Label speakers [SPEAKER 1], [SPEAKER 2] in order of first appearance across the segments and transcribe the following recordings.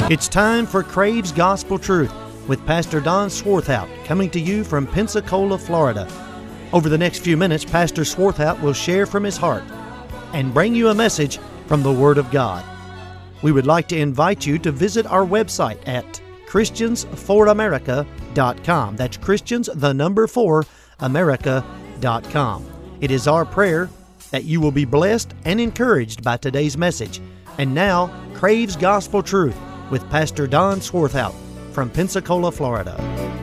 [SPEAKER 1] It's time for Crave's Gospel Truth with Pastor Don Swarthout, coming to you from Pensacola, Florida. Over the next few minutes, Pastor Swarthout will share from his heart and bring you a message from the Word of God. We would like to invite you to visit our website at ChristiansForAmerica.com. That's Christians, the number 4, America.com. It is our prayer that you will be blessed and encouraged by today's message. And now, Crave's Gospel Truth with Pastor Don Swarthout from Pensacola, Florida.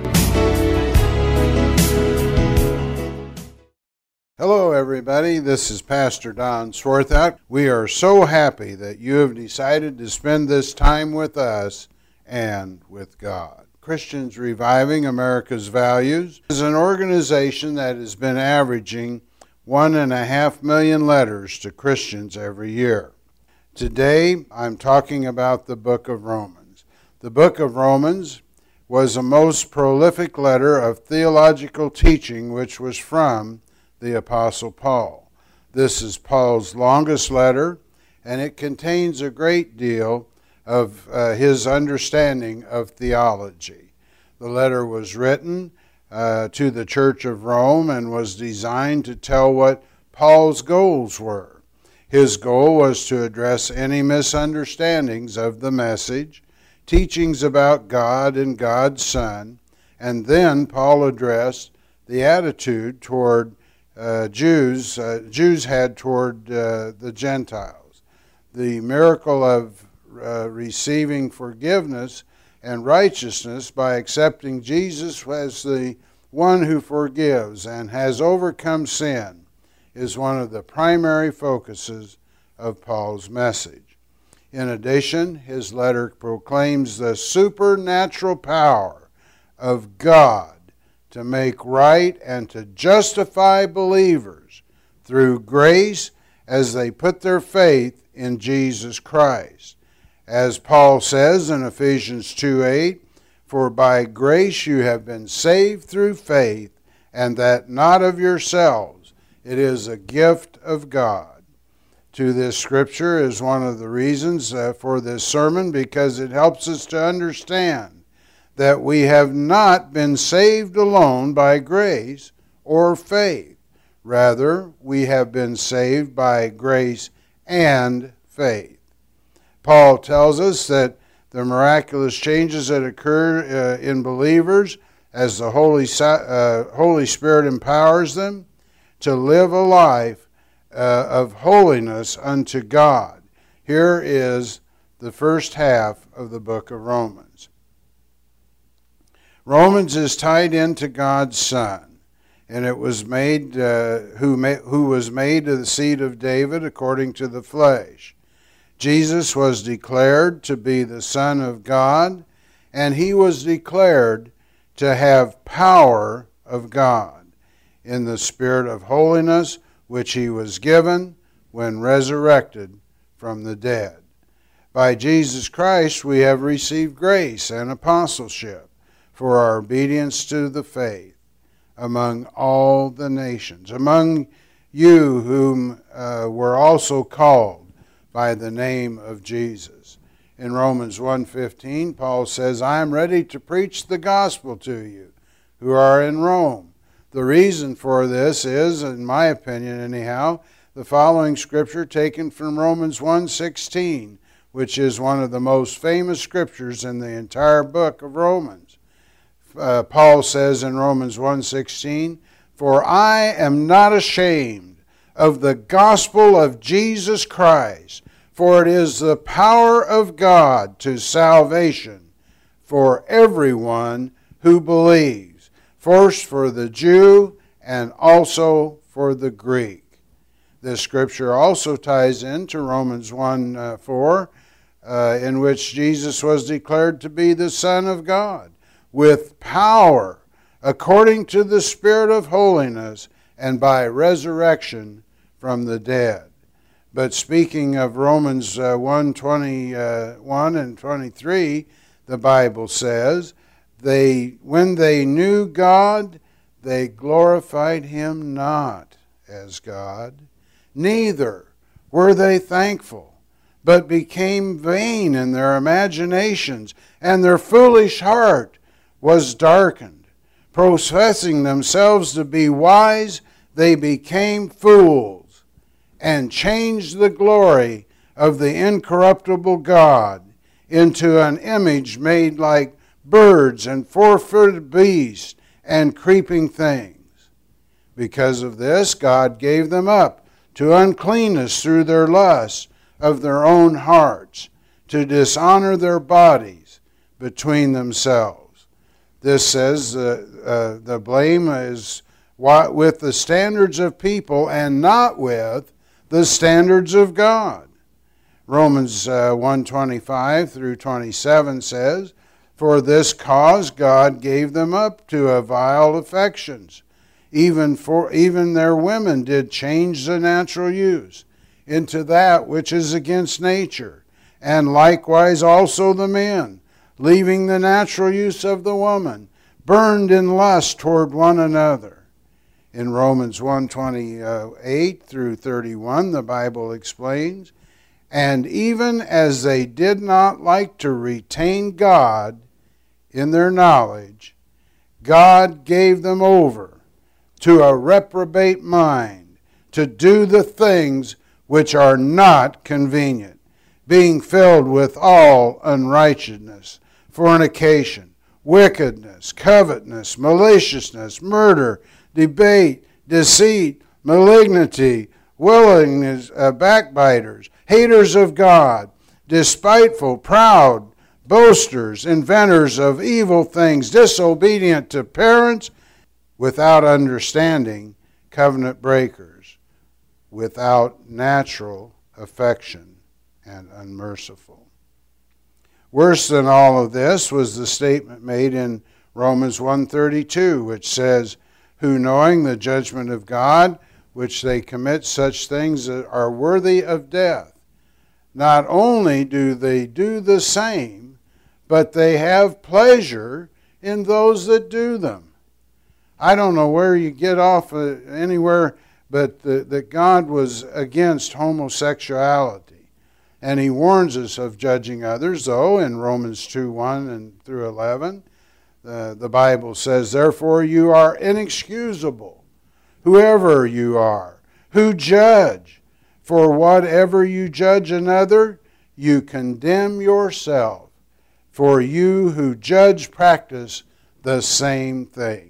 [SPEAKER 2] Hello, everybody. This is Pastor Don Swarthout. We are so happy that you have decided to spend this time with us and with God. Christians Reviving America's Values is an organization that has been averaging 1.5 million letters to Christians every year. Today, I'm talking about the book of Romans. The book of Romans was a most prolific letter of theological teaching which was from the Apostle Paul. This is Paul's longest letter, and it contains a great deal of his understanding of theology. The letter was written to the Church of Rome and was designed to tell what Paul's goals were. His goal was to address any misunderstandings of the message, teachings about God and God's Son, and then Paul addressed the attitude toward Jews had toward the Gentiles. The miracle of receiving forgiveness and righteousness by accepting Jesus as the one who forgives and has overcome sin is one of the primary focuses of Paul's message. In addition, his letter proclaims the supernatural power of God to make right and to justify believers through grace as they put their faith in Jesus Christ. As Paul says in Ephesians 2:8, "For by grace you have been saved through faith, and that not of yourselves. It is a gift of God." To this scripture is one of the reasons for this sermon, because it helps us to understand that we have not been saved alone by grace or faith. Rather, we have been saved by grace and faith. Paul tells us that the miraculous changes that occur in believers as the Holy Spirit empowers them to live a life of holiness unto God. Here is the first half of the book of Romans. Romans is tied into God's Son, and it was made who was made of the seed of David according to the flesh. Jesus was declared to be the Son of God, and he was declared to have power of God in the spirit of holiness which he was given when resurrected from the dead. By Jesus Christ we have received grace and apostleship for our obedience to the faith among all the nations, among you whom were also called by the name of Jesus. In Romans 1:15, Paul says, "I am ready to preach the gospel to you who are in Rome." The reason for this is, in my opinion anyhow, the following scripture taken from Romans 1:16, which is one of the most famous scriptures in the entire book of Romans. Paul says in Romans 1:16, "For I am not ashamed of the gospel of Jesus Christ, for it is the power of God to salvation for everyone who believes, first for the Jew and also for the Greek." This scripture also ties into Romans 1:4, in which Jesus was declared to be the Son of God, with power, according to the Spirit of holiness, and by resurrection from the dead. But speaking of Romans 1:21 and 23, the Bible says, when they knew God, they glorified him not as God, neither were they thankful, but became vain in their imaginations, and their foolish heart was darkened. Professing themselves to be wise, they became fools, and changed the glory of the incorruptible God into an image made like birds and four-footed beasts and creeping things. Because of this, God gave them up to uncleanness through their lusts of their own hearts, to dishonor their bodies between themselves. This says the blame is with the standards of people and not with the standards of God. Romans 1:25 through 27 says, "For this cause God gave them up to vile affections. Even their women did change the natural use into that which is against nature, and likewise also the men, leaving the natural use of the woman, burned in lust toward one another." In Romans 1:28 through 31, the Bible explains, "And even as they did not like to retain God in their knowledge, God gave them over to a reprobate mind, to do the things which are not convenient, being filled with all unrighteousness, fornication, wickedness, covetousness, maliciousness, murder, debate, deceit, malignity, willingness, backbiters, haters of God, despiteful, proud, boasters, inventors of evil things, disobedient to parents, without understanding, covenant breakers, without natural affection, and unmerciful." Worse than all of this was the statement made in Romans 1:32, which says, "Who knowing the judgment of God, which they commit such things that are worthy of death, not only do they do the same, but they have pleasure in those that do them." I don't know where you get off anywhere but that God was against homosexuality. And he warns us of judging others, though, in Romans 2:1 and through 11. The Bible says, "Therefore you are inexcusable, whoever you are, who judge. For whatever you judge another, you condemn yourself. For you who judge practice the same things.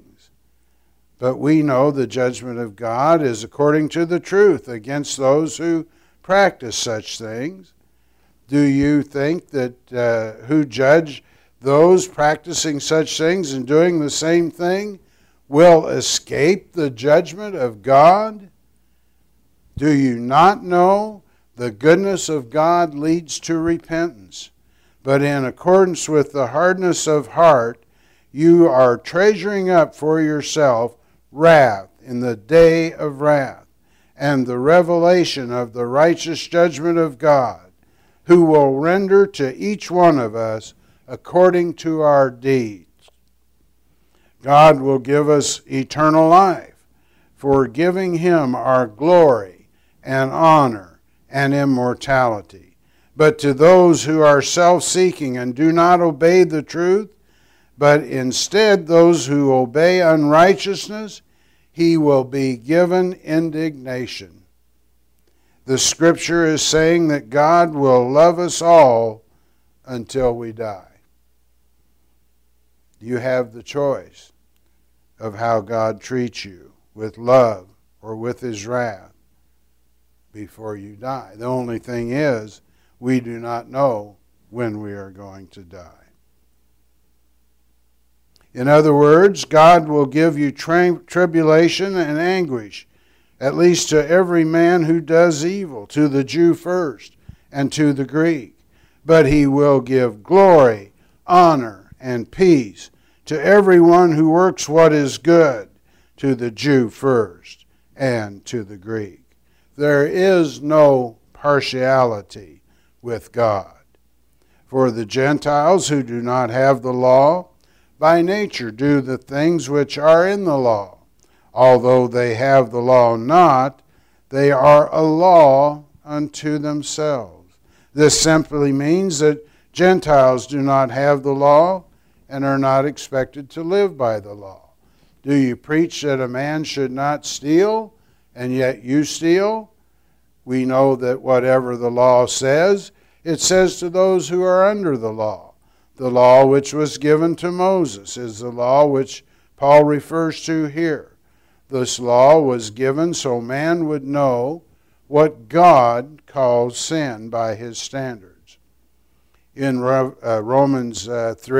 [SPEAKER 2] But we know the judgment of God is according to the truth against those who practice such things." Do you think that who judge those practicing such things and doing the same thing will escape the judgment of God? Do you not know the goodness of God leads to repentance? But in accordance with the hardness of heart, you are treasuring up for yourself wrath in the day of wrath, and the revelation of the righteous judgment of God, who will render to each one of us according to our deeds. God will give us eternal life for giving him our glory and honor and immortality. But to those who are self-seeking and do not obey the truth, but instead those who obey unrighteousness, he will be given indignation. The scripture is saying that God will love us all until we die. You have the choice of how God treats you, with love or with his wrath, before you die. The only thing is, we do not know when we are going to die. In other words, God will give you tribulation and anguish, at least to every man who does evil, to the Jew first and to the Greek. But he will give glory, honor, and peace to everyone who works what is good, to the Jew first and to the Greek. There is no partiality with God. For the Gentiles who do not have the law, by nature do the things which are in the law. Although they have the law not, they are a law unto themselves, This simply means that Gentiles do not have the law and are not expected to live by the law. Do you preach that a man should not steal, and yet you steal? We know that whatever the law says, it says to those who are under the law. The law which was given to Moses is the law which Paul refers to here. This law was given so man would know what God calls sin by his standards. In Romans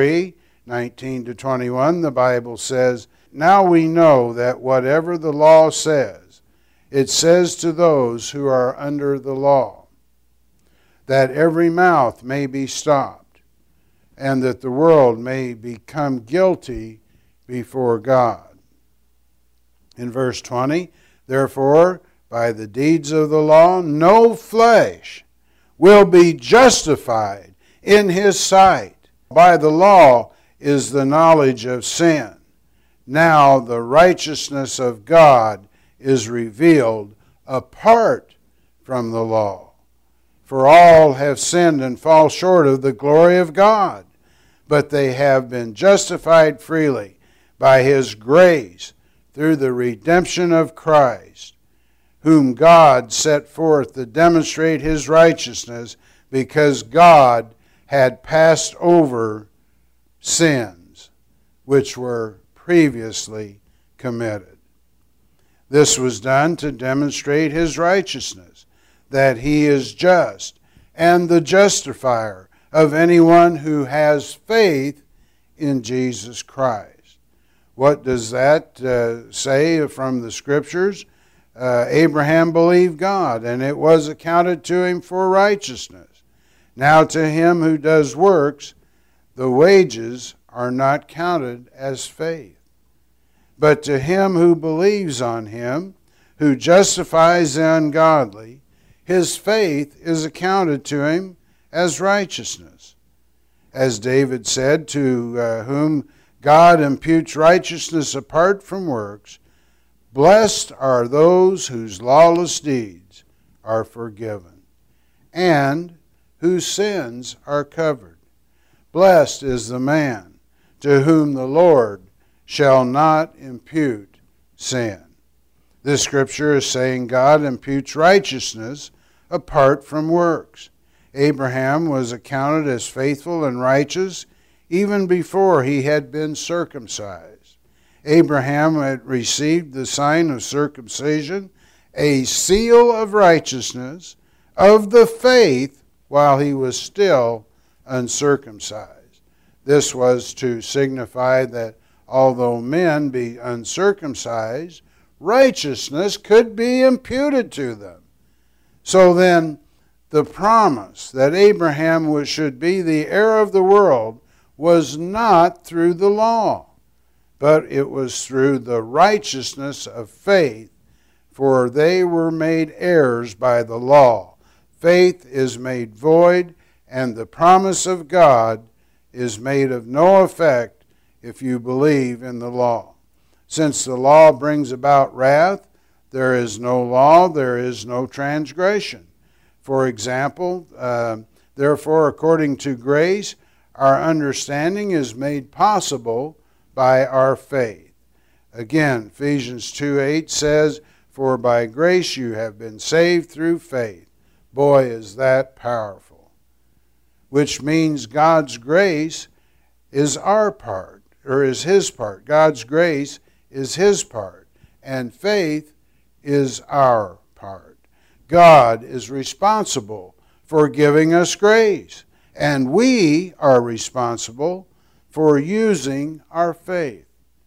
[SPEAKER 2] 3:19-21, the Bible says, "Now we know that whatever the law says, it says to those who are under the law, that every mouth may be stopped, and that the world may become guilty before God." In verse 20, "Therefore, by the deeds of the law, no flesh will be justified in his sight. By the law is the knowledge of sin. Now the righteousness of God is revealed apart from the law. For all have sinned and fall short of the glory of God, but they have been justified freely by his grace through the redemption of Christ, whom God set forth to demonstrate his righteousness, because God had passed over sins which were previously committed." This was done to demonstrate his righteousness, that he is just and the justifier of anyone who has faith in Jesus Christ. What does that say from the Scriptures? Abraham believed God, and it was accounted to him for righteousness. Now to him who does works, the wages are not counted as faith. But to him who believes on him, who justifies the ungodly, his faith is accounted to him as righteousness. As David said, to whom God imputes righteousness apart from works, "Blessed are those whose lawless deeds are forgiven, and whose sins are covered. Blessed is the man to whom the Lord shall not impute sin." This scripture is saying God imputes righteousness apart from works. Abraham was accounted as faithful and righteous even before he had been circumcised. Abraham had received the sign of circumcision, a seal of righteousness of the faith, while he was still uncircumcised. This was to signify that although men be uncircumcised, righteousness could be imputed to them. So then, the promise that Abraham should be the heir of the world was not through the law, but it was through the righteousness of faith, for they were made heirs by the law. Faith is made void, and the promise of God is made of no effect if you believe in the law. Since the law brings about wrath, there is no law, there is no transgression. For example, therefore, according to grace, our understanding is made possible by our faith. Again, Ephesians 2:8 says, "For by grace you have been saved through faith." Boy, is that powerful. Which means God's grace is our part, or is his part. God's grace is his part, and faith is our part. God is responsible for giving us grace, and we are responsible for using our faith.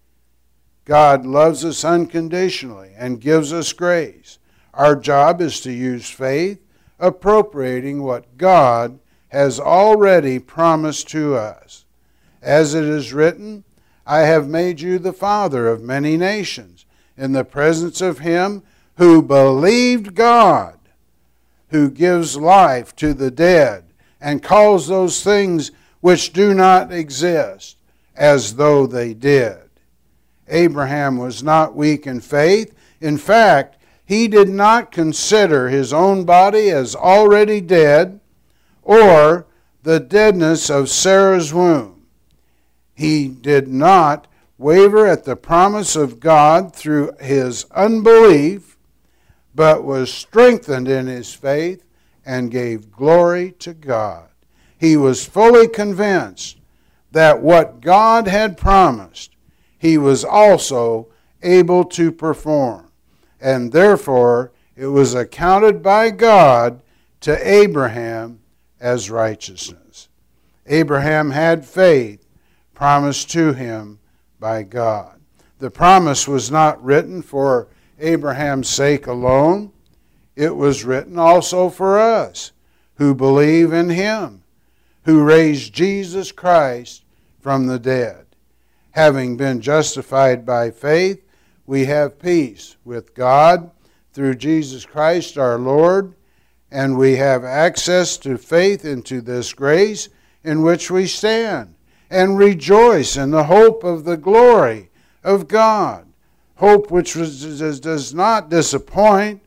[SPEAKER 2] God loves us unconditionally and gives us grace. Our job is to use faith, appropriating what God has already promised to us. As it is written, "I have made you the father of many nations, in the presence of him who believed God, who gives life to the dead, and calls those things which do not exist as though they did." Abraham was not weak in faith. In fact, he did not consider his own body as already dead, or the deadness of Sarah's womb. He did not waver at the promise of God through his unbelief, but was strengthened in his faith and gave glory to God. He was fully convinced that what God had promised, he was also able to perform. And therefore, it was accounted by God to Abraham as righteousness. Abraham had faith promised to him by God. The promise was not written for Abraham's sake alone. It was written also for us who believe in him, who raised Jesus Christ from the dead. Having been justified by faith, we have peace with God through Jesus Christ our Lord, and we have access to faith into this grace in which we stand, and rejoice in the hope of the glory of God. Hope which does not disappoint,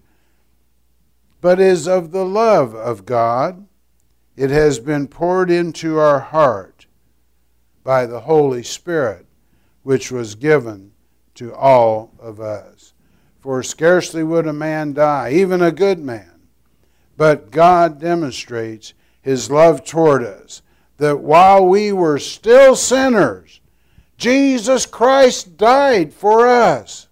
[SPEAKER 2] but is of the love of God. It has been poured into our heart by the Holy Spirit, which was given to all of us. For scarcely would a man die, even a good man, but God demonstrates his love toward us, that while we were still sinners, Jesus Christ died for us.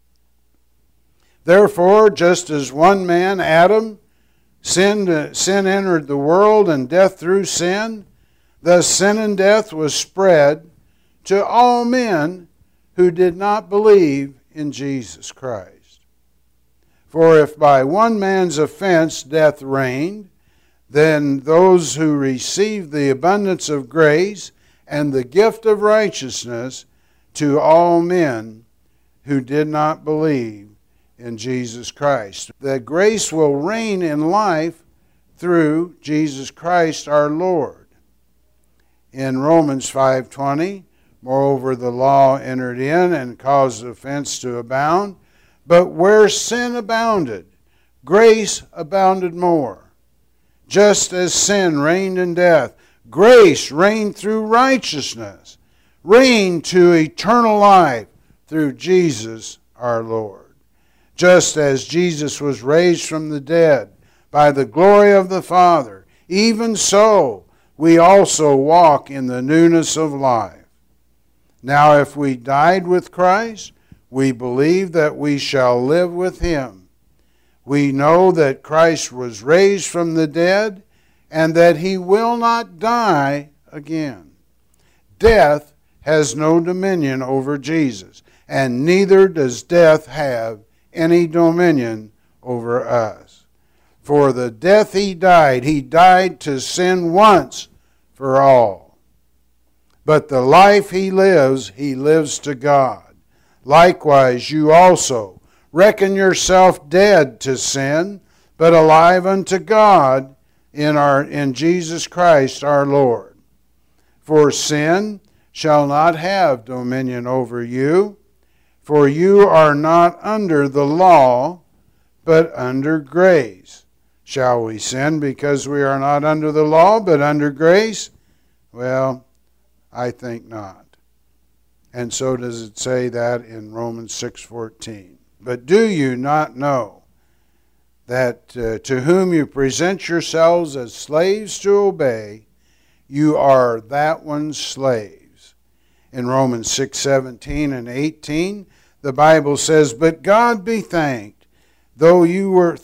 [SPEAKER 2] Therefore, just as one man, Adam, sin entered the world, and death through sin, thus sin and death was spread to all men who did not believe in Jesus Christ. For if by one man's offense death reigned, then those who received the abundance of grace and the gift of righteousness to all men who did not believe in Jesus Christ. That grace will reign in life through Jesus Christ our Lord. In Romans 5:20, moreover the law entered in and caused offense to abound, but where sin abounded, grace abounded more. Just as sin reigned in death, grace reigned through righteousness, reigned to eternal life through Jesus our Lord. Just as Jesus was raised from the dead by the glory of the Father, even so we also walk in the newness of life. Now if we died with Christ, we believe that we shall live with him. We know that Christ was raised from the dead, and that he will not die again. Death has no dominion over Jesus, and neither does death have any dominion over us. For the death he died to sin once for all. But the life he lives to God. Likewise, you also reckon yourself dead to sin, but alive unto God in Jesus Christ our Lord. For sin shall not have dominion over you, for you are not under the law, but under grace. Shall we sin because we are not under the law, but under grace? Well, I think not. And so does it say that in Romans 6:14. But do you not know that to whom you present yourselves as slaves to obey, you are that one's slaves? In Romans 6:17 and 18, the Bible says, but God be thanked, though you were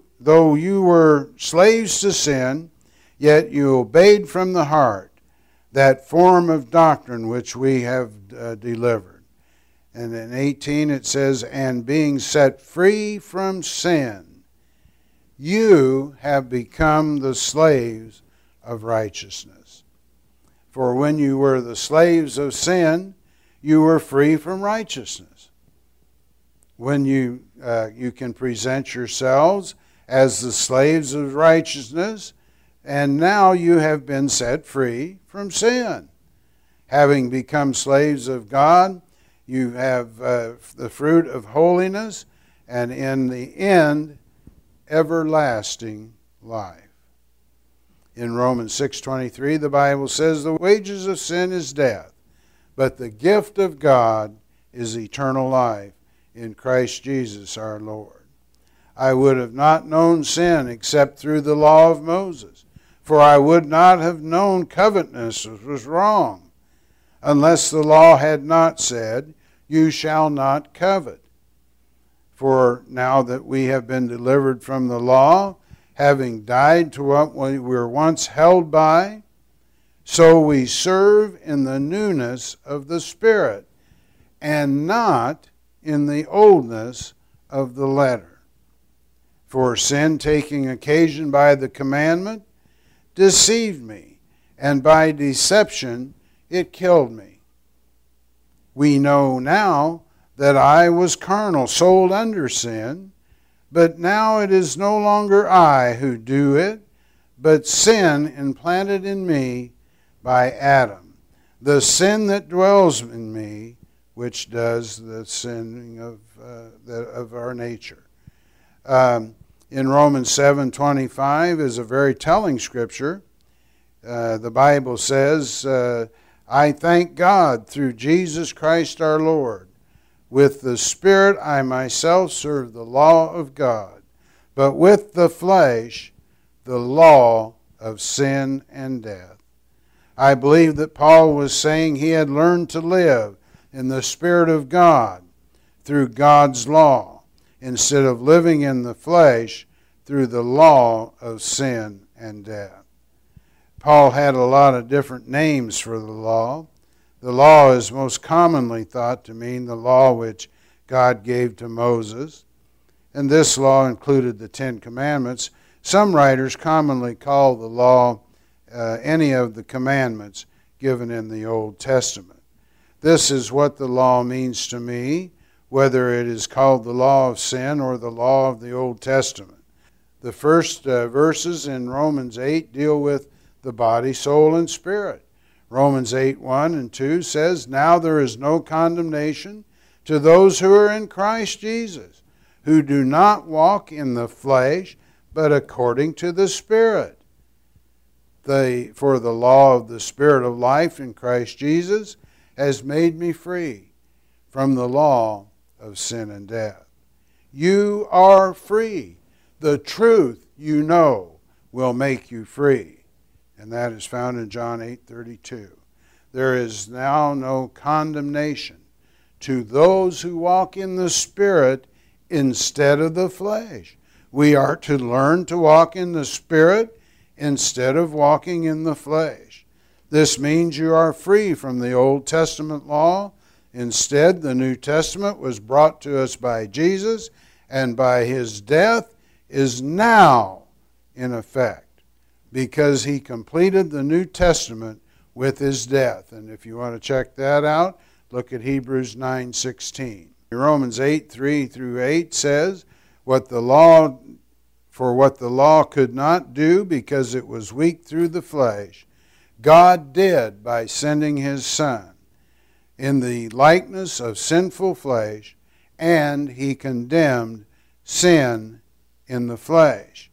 [SPEAKER 2] slaves to sin, yet you obeyed from the heart that form of doctrine which we have delivered. And in 18 it says, and being set free from sin, you have become the slaves of righteousness. For when you were the slaves of sin, you were free from righteousness. When you can present yourselves as the slaves of righteousness, and now you have been set free from sin. Having become slaves of God, you have the fruit of holiness, and in the end, everlasting life. In Romans 6:23, the Bible says, the wages of sin is death, but the gift of God is eternal life in Christ Jesus our Lord. I would have not known sin except through the law of Moses, for I would not have known covetousness was wrong, unless the law had not said, you shall not covet. For now that we have been delivered from the law, having died to what we were once held by, so we serve in the newness of the Spirit, and not in the oldness of the letter. For sin, taking occasion by the commandment, deceived me, and by deception it killed me. We know now that I was carnal, sold under sin, but now it is no longer I who do it, but sin implanted in me by Adam, the sin that dwells in me, which does the sinning of our nature. In Romans 7:25 is a very telling scripture. The Bible says, I thank God through Jesus Christ our Lord. With the Spirit I myself serve the law of God, but with the flesh the law of sin and death. I believe that Paul was saying he had learned to live in the Spirit of God through God's law, instead of living in the flesh through the law of sin and death. Paul had a lot of different names for the law. The law is most commonly thought to mean the law which God gave to Moses, and this law included the Ten Commandments. Some writers commonly call the law any of the commandments given in the Old Testament. This is what the law means to me, whether it is called the law of sin or the law of the Old Testament. The first verses in Romans 8 deal with the body, soul, and spirit. Romans 8:1 and 2 says, now there is no condemnation to those who are in Christ Jesus, who do not walk in the flesh, but according to the Spirit. For the law of the Spirit of life in Christ Jesus has made me free from the law of sin and death. You are free. The truth you know will make you free. And that is found in John 8:32. There is now no condemnation to those who walk in the Spirit instead of the flesh. We are to learn to walk in the Spirit instead of walking in the flesh. This means you are free from the Old Testament law. Instead, the New Testament was brought to us by Jesus, and by his death is now in effect, because he completed the New Testament with his death. And if you want to check that out, look at Hebrews 9:16. Romans 8:3-8 says, what the law could not do because it was weak through the flesh, God did by sending his Son in the likeness of sinful flesh, and he condemned sin in the flesh.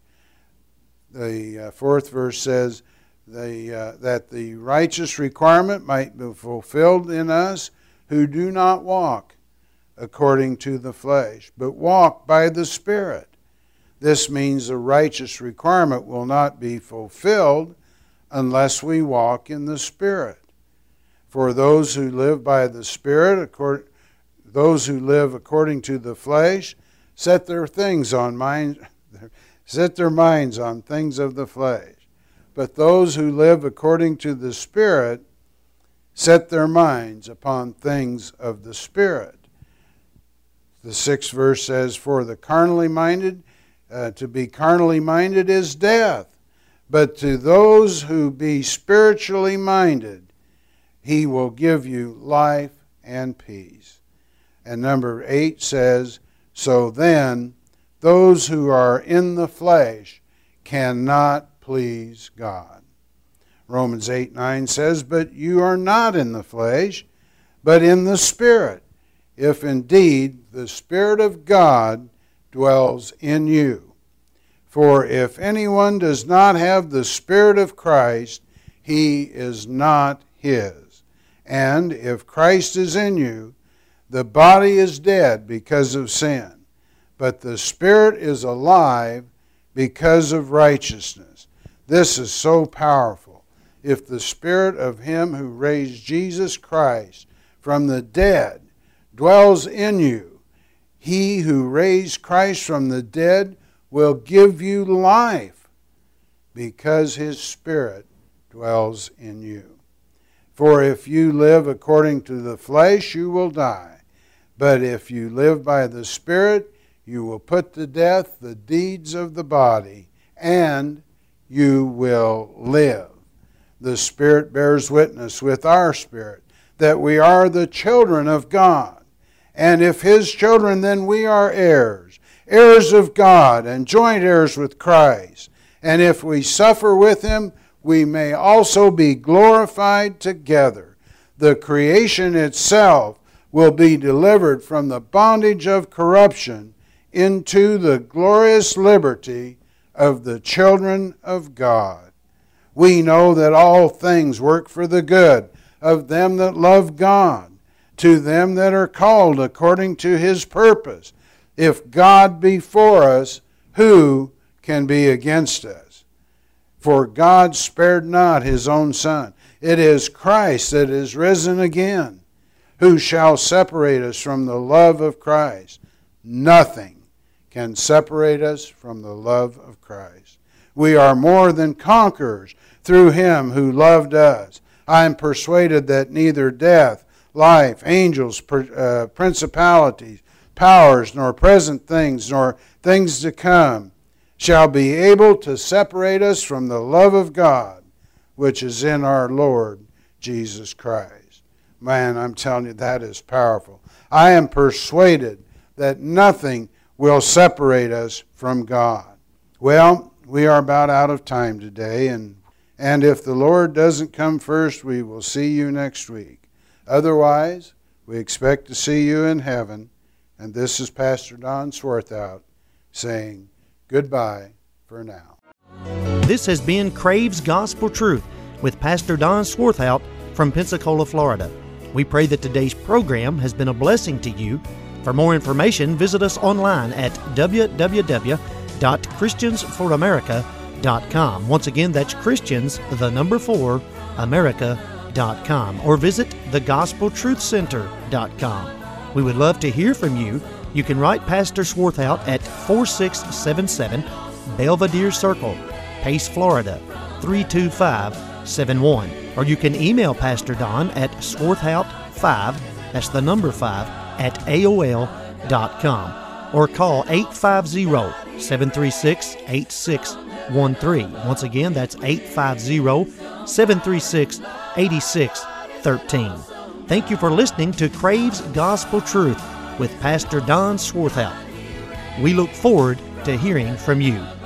[SPEAKER 2] The fourth verse says that the righteous requirement might be fulfilled in us who do not walk according to the flesh, but walk by the Spirit. This means the righteous requirement will not be fulfilled unless we walk in the Spirit. For those who live by the Spirit, those who live according to the flesh, set their minds on things of the flesh. But those who live according to the Spirit set their minds upon things of the Spirit. The 6th verse says, for the carnally minded, to be carnally minded is death, but to those who be spiritually minded, he will give you life and peace. And number 8 says, so then those who are in the flesh cannot please God. Romans 8:9 says, but you are not in the flesh, but in the Spirit, if indeed the Spirit of God dwells in you. For if anyone does not have the Spirit of Christ, he is not his. And if Christ is in you, the body is dead because of sin, but the Spirit is alive because of righteousness. This is so powerful. If the Spirit of Him who raised Jesus Christ from the dead dwells in you, He who raised Christ from the dead will give you life, because His Spirit dwells in you. For if you live according to the flesh, you will die. But if you live by the Spirit, you will put to death the deeds of the body, and you will live. The Spirit bears witness with our spirit that we are the children of God. And if His children, then we are heirs, heirs of God, and joint heirs with Christ. And if we suffer with Him, we may also be glorified together. The creation itself will be delivered from the bondage of corruption into the glorious liberty of the children of God. We know that all things work for the good of them that love God, to them that are called according to His purpose. If God be for us, who can be against us? For God spared not His own Son. It is Christ that is risen again. Who shall separate us from the love of Christ? Nothing can separate us from the love of Christ. We are more than conquerors through Him who loved us. I am persuaded that neither death, life, angels, principalities, powers, nor present things, nor things to come, shall be able to separate us from the love of God, which is in our Lord Jesus Christ. Man, I'm telling you, that is powerful. I am persuaded that nothing will separate us from God. Well, we are about out of time today, and if the Lord doesn't come first, we will see you next week. Otherwise, we expect to see you in heaven. And this is Pastor Don Swarthout saying goodbye for now.
[SPEAKER 1] This has been Crave's Gospel Truth with Pastor Don Swarthout from Pensacola, Florida. We pray that today's program has been a blessing to you. For more information, visit us online at www.christiansforamerica.com. Once again, that's Christians, the number 4, America.com. Or visit thegospeltruthcenter.com. We would love to hear from you. You can write Pastor Swarthout at 4677 Belvedere Circle, Pace, Florida, 32571. Or you can email Pastor Don at swarthout5, that's the number 5, at AOL.com. Or call 850-736-8613. Once again, that's 850-736-8613. Thank you for listening to Crave's Gospel Truth with Pastor Don Swarthout. We look forward to hearing from you.